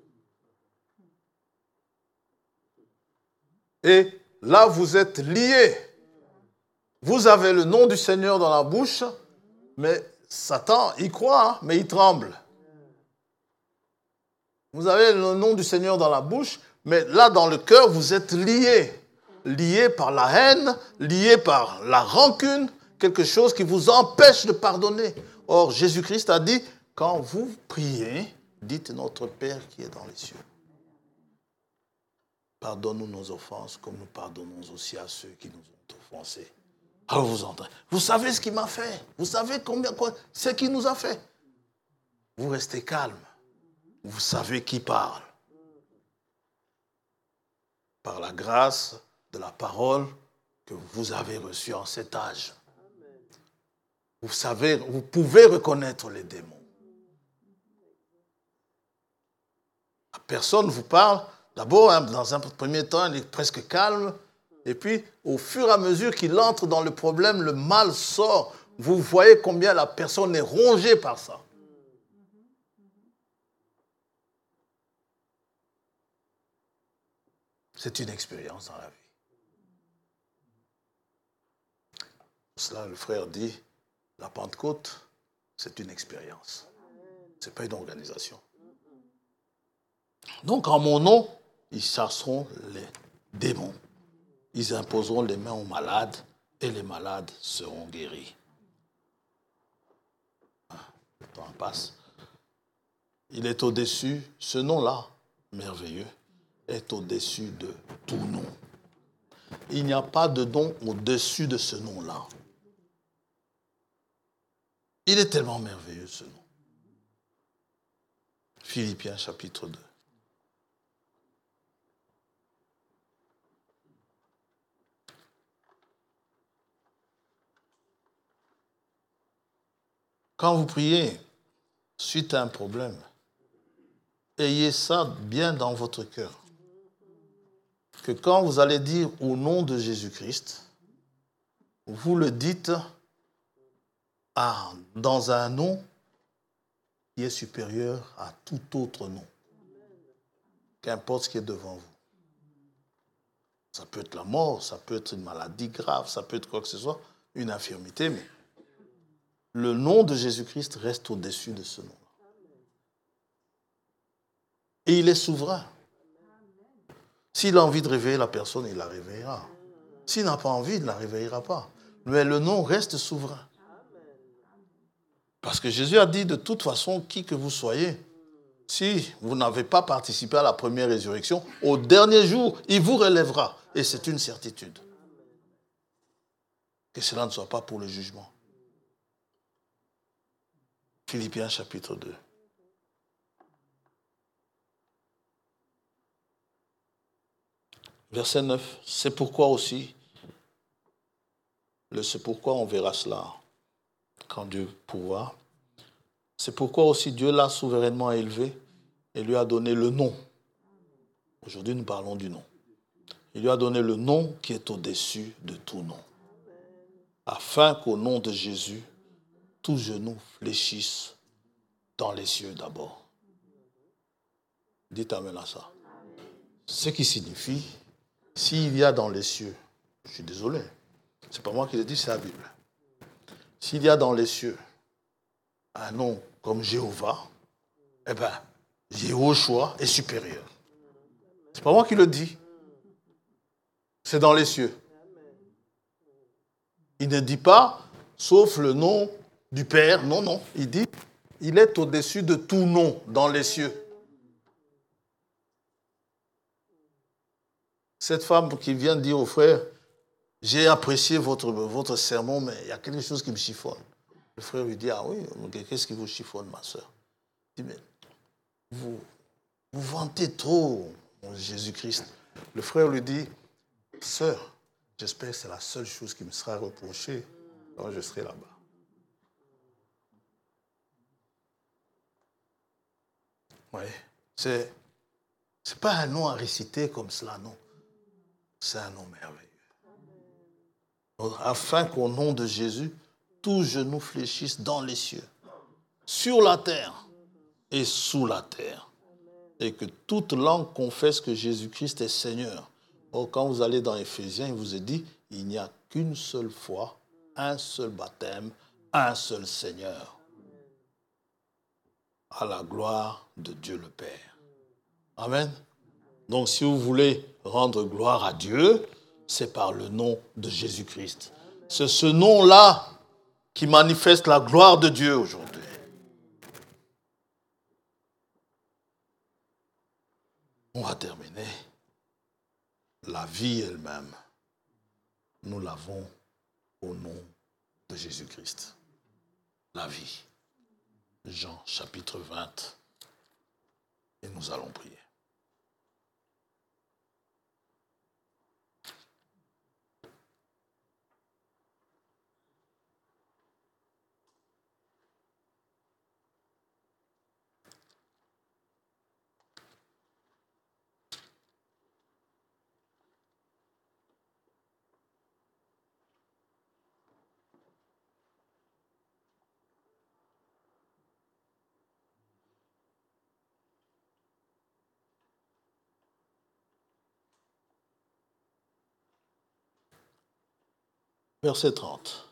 Et là, vous êtes liés. Vous avez le nom du Seigneur dans la bouche, mais Satan, il croit, hein, mais il tremble. Vous avez le nom du Seigneur dans la bouche, mais là, dans le cœur, vous êtes liés. Liés par la haine, liés par la rancune, quelque chose qui vous empêche de pardonner. Or, Jésus-Christ a dit, quand vous priez, dites notre Père qui est dans les cieux. Pardonne-nous nos offenses comme nous pardonnons aussi à ceux qui nous ont offensés. Alors vous entendez. Vous savez ce qu'il m'a fait. Vous savez combien quoi, ce qu'il nous a fait. Vous restez calme. Vous savez qui parle. Par la grâce de la parole que vous avez reçue en cet âge. Vous savez, vous pouvez reconnaître les démons. La personne vous parle. D'abord, hein, dans un premier temps, il est presque calme. Et puis, au fur et à mesure qu'il entre dans le problème, le mal sort. Vous voyez combien la personne est rongée par ça. C'est une expérience dans la vie. Pour cela, le frère dit, la Pentecôte, c'est une expérience. Ce n'est pas une organisation. Donc, en mon nom, ils chasseront les démons. Ils imposeront les mains aux malades et les malades seront guéris. Le temps passe. Il est au-dessus, ce nom-là, merveilleux, est au-dessus de tout nom. Il n'y a pas de nom au-dessus de ce nom-là. Il est tellement merveilleux, ce nom. Philippiens chapitre deux. Quand vous priez suite à un problème, ayez ça bien dans votre cœur. Que quand vous allez dire au nom de Jésus-Christ, vous le dites à, dans un nom qui est supérieur à tout autre nom. Qu'importe ce qui est devant vous. Ça peut être la mort, ça peut être une maladie grave, ça peut être quoi que ce soit, une infirmité, mais le nom de Jésus-Christ reste au-dessus de ce nom-là. Et il est souverain. S'il a envie de réveiller la personne, il la réveillera. S'il n'a pas envie, il ne la réveillera pas. Mais le nom reste souverain. Parce que Jésus a dit, de toute façon, qui que vous soyez, si vous n'avez pas participé à la première résurrection, au dernier jour, il vous relèvera. Et c'est une certitude. Que cela ne soit pas pour le jugement. Philippiens chapitre deux. Verset neuf. C'est pourquoi aussi, le c'est pourquoi on verra cela quand Dieu pourra. C'est pourquoi aussi Dieu l'a souverainement élevé et lui a donné le nom. Aujourd'hui, nous parlons du nom. Il lui a donné le nom qui est au-dessus de tout nom. Afin qu'au nom de Jésus, tout genou fléchisse dans les cieux d'abord. Dites amen à ça. Ce qui signifie, s'il y a dans les cieux, je suis désolé, c'est pas moi qui le dis, c'est la Bible. S'il y a dans les cieux un nom comme Jéhovah, eh bien, Jéhoshua est supérieur. C'est pas moi qui le dis. C'est dans les cieux. Il ne dit pas, sauf le nom du Père. Non, non. Il dit, il est au-dessus de tout nom dans les cieux. Cette femme qui vient dire au frère, j'ai apprécié votre, votre sermon, mais il y a quelque chose qui me chiffonne. Le frère lui dit, ah oui, qu'est-ce qui vous chiffonne, ma soeur? Il dit, mais vous, vous vantez trop Jésus-Christ. Le frère lui dit, sœur, j'espère que c'est la seule chose qui me sera reprochée quand je serai là-bas. Oui, c'est, c'est pas un nom à réciter comme cela, non. C'est un nom merveilleux. Afin qu'au nom de Jésus, tout genou fléchisse dans les cieux, sur la terre et sous la terre. Et que toute langue confesse que Jésus-Christ est Seigneur. Or, quand vous allez dans Éphésiens, il vous est dit, il n'y a qu'une seule foi, un seul baptême, un seul Seigneur. À la gloire de Dieu le Père. Amen. Donc, si vous voulez rendre gloire à Dieu, c'est par le nom de Jésus-Christ. C'est ce nom-là qui manifeste la gloire de Dieu aujourd'hui. On va terminer. La vie elle-même, nous l'avons au nom de Jésus-Christ. La vie. Jean chapitre vingt. Et nous allons prier. Verset trente.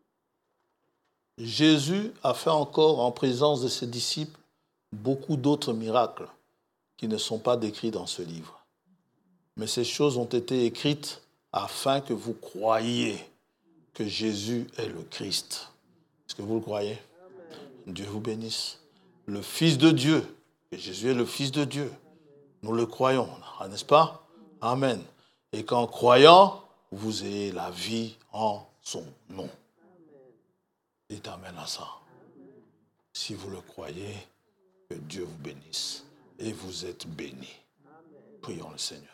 Jésus a fait encore en présence de ses disciples beaucoup d'autres miracles qui ne sont pas décrits dans ce livre. Mais ces choses ont été écrites afin que vous croyiez que Jésus est le Christ. Est-ce que vous le croyez? Amen. Dieu vous bénisse. Le Fils de Dieu, que Jésus est le Fils de Dieu. Nous le croyons, n'est-ce pas? Amen. Et qu'en croyant, vous ayez la vie en son nom. Dites amen à ça. Si vous le croyez, que Dieu vous bénisse. Et vous êtes bénis. Prions le Seigneur.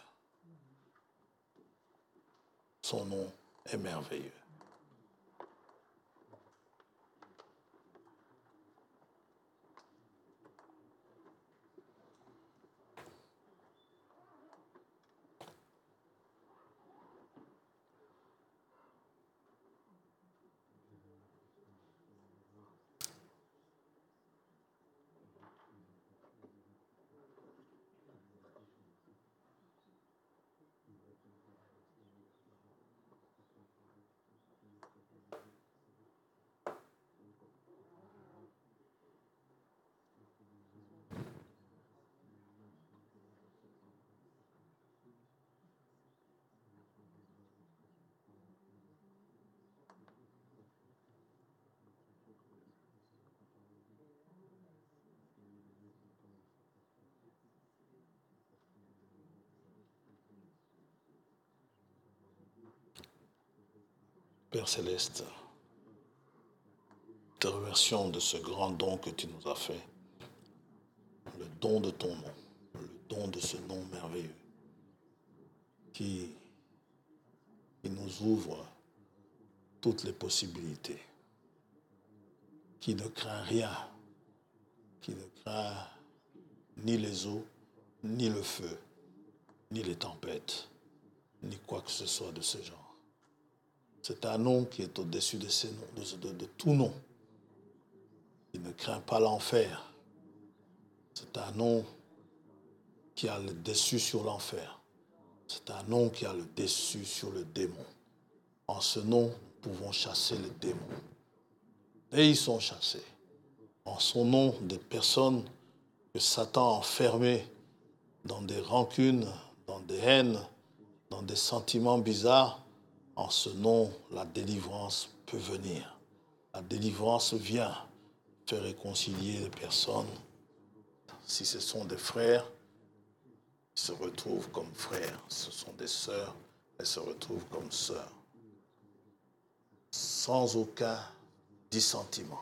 Son nom est merveilleux. Père Céleste, te remercions de ce grand don que tu nous as fait, le don de ton nom, le don de ce nom merveilleux qui, qui nous ouvre toutes les possibilités, qui ne craint rien, qui ne craint ni les eaux, ni le feu, ni les tempêtes, ni quoi que ce soit de ce genre. C'est un nom qui est au-dessus de, ces noms, de, de, de tout nom. Il ne craint pas l'enfer. C'est un nom qui a le dessus sur l'enfer. C'est un nom qui a le dessus sur le démon. En ce nom, nous pouvons chasser les démons. Et ils sont chassés. En son nom, des personnes que Satan a enfermées dans des rancunes, dans des haines, dans des sentiments bizarres, en ce nom, la délivrance peut venir. La délivrance vient faire réconcilier les personnes. Si ce sont des frères, ils se retrouvent comme frères. Si ce sont des sœurs, elles se retrouvent comme sœurs. Sans aucun dissentiment.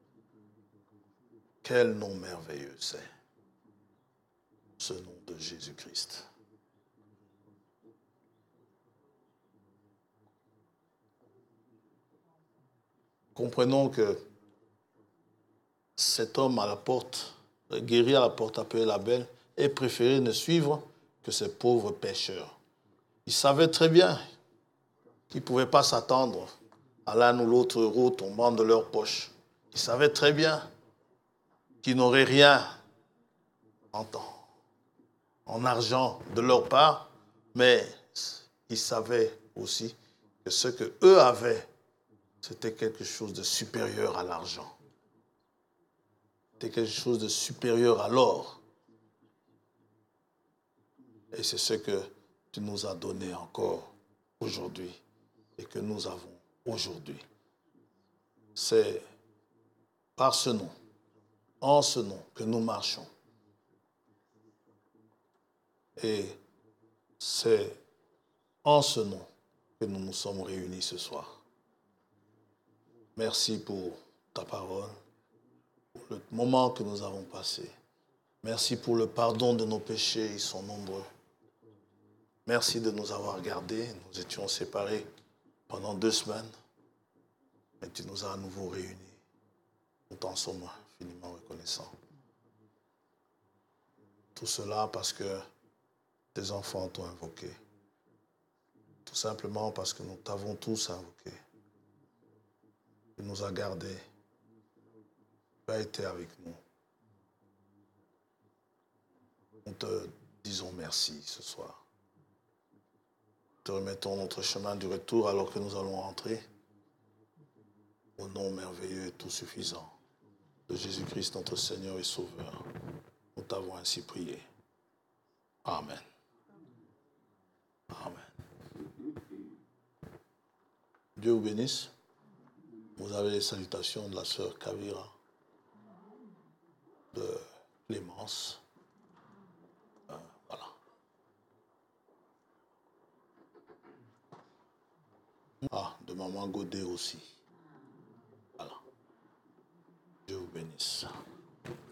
Quel nom merveilleux c'est, ce nom de Jésus-Christ. Comprenons que cet homme à la porte, guéri à la porte appelé la belle, ait préféré ne suivre que ces pauvres pécheurs. Il savait très bien qu'ils ne pouvaient pas s'attendre à l'un ou l'autre euro tombant de leur poche. Il savait très bien qu'ils n'auraient rien en temps, en argent de leur part, mais il savait aussi que ce qu'eux avaient, c'était quelque chose de supérieur à l'argent. C'était quelque chose de supérieur à l'or. Et c'est ce que tu nous as donné encore aujourd'hui et que nous avons aujourd'hui. C'est par ce nom, en ce nom que nous marchons. Et c'est en ce nom que nous nous sommes réunis ce soir. Merci pour ta parole, pour le moment que nous avons passé. Merci pour le pardon de nos péchés, ils sont nombreux. Merci de nous avoir gardés. Nous étions séparés pendant deux semaines, mais tu nous as à nouveau réunis. Nous t'en sommes infiniment reconnaissants. Tout cela parce que tes enfants t'ont invoqué. Tout simplement parce que nous t'avons tous invoqué. Tu nous as gardés. Tu as été avec nous. Nous te disons merci ce soir. Te remettons notre chemin du retour alors que nous allons rentrer. Au nom merveilleux et tout suffisant de Jésus-Christ, notre Seigneur et Sauveur. Nous t'avons ainsi prié. Amen. Amen. Dieu vous bénisse. Vous avez les salutations de la sœur Kavira, de Clémence. Euh, voilà. Ah, de maman Godet aussi. Voilà. Dieu vous bénisse.